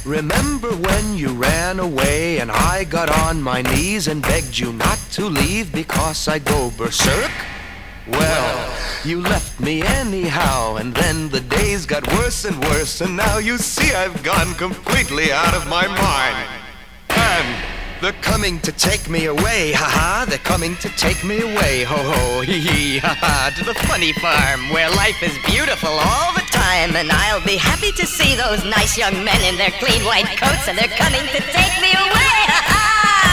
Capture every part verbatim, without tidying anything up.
Remember when you ran away and I got on my knees and begged you not to leave because I'd go berserk? Well, you left me anyhow, and then the days got worse and worse, and now you see I've gone completely out of my mind. And they're coming to take me away, ha-ha, they're coming to take me away, ho-ho, hee-hee, ha-ha, to the funny farm where life is beautiful all the time, and I'll be happy to see those nice young men in their clean white coats, and they're coming to take me away, ha-ha!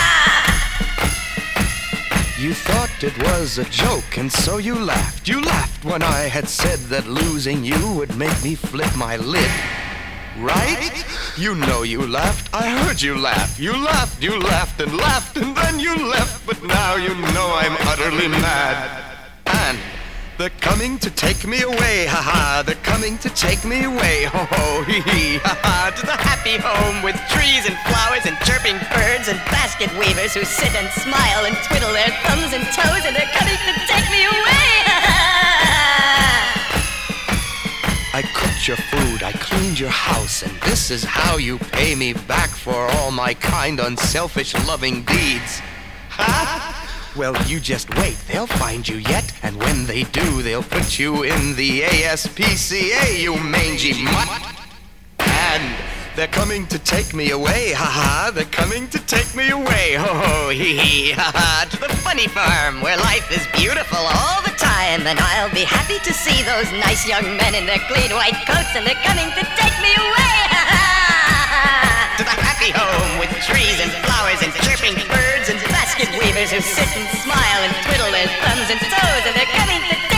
You thought it was a joke, and so you laughed. You laughed when I had said that losing you would make me flip my lid. Right? You know you laughed. I heard you laugh. You laughed, you laughed and laughed, and then you left. But now you know I'm utterly mad. And they're coming to take me away, ha-ha. They're coming to take me away, ho-ho, hee-hee, ha-ha. To the happy home with trees and flowers and chirping birds and basket weavers who sit and smile and twiddle their thumbs and toes, and they're coming to take me away, ha-ha. I cooked your food, I cleaned your house, and this is how you pay me back for all my kind, unselfish, loving deeds. Ha? Well, you just wait, they'll find you yet, and when they do, they'll put you in the A S P C A, you mangy mutt. And they're coming to take me away, ha-ha, they're coming to take me away, ho-ho, hee-hee, ha-ha, to the funny farm where life is beautiful all the time, and I'll be happy to see those nice young men in their clean white coats, and they're coming to take me away, ha-ha, to the happy home with trees and flowers and chirping birds and basket weavers who sit and smile and twiddle their thumbs and toes, and they're coming to